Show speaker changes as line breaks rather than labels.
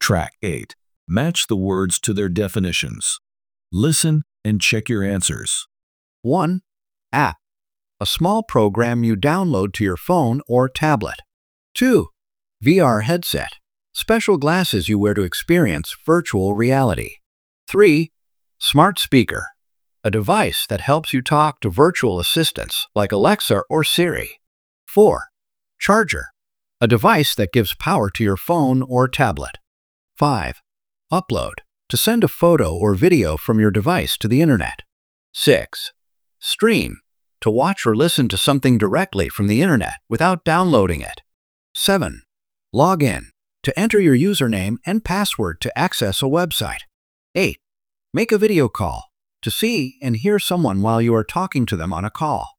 Track 8. Match the words to their definitions. Listen and check your answers.
1. App. A small program you download to your phone or tablet. 2. VR headset. Special glasses you wear to experience virtual reality. 3. Smart speaker. A device that helps you talk to virtual assistants like Alexa or Siri. 4. Charger. A device that gives power to your phone or tablet. 5. Upload. To send a photo or video from your device to the internet. 6. Stream. To watch or listen to something directly from the internet without downloading it. 7. Log in. To enter your username and password to access a website. 8. Make a video call. To see and hear someone while you are talking to them on a call.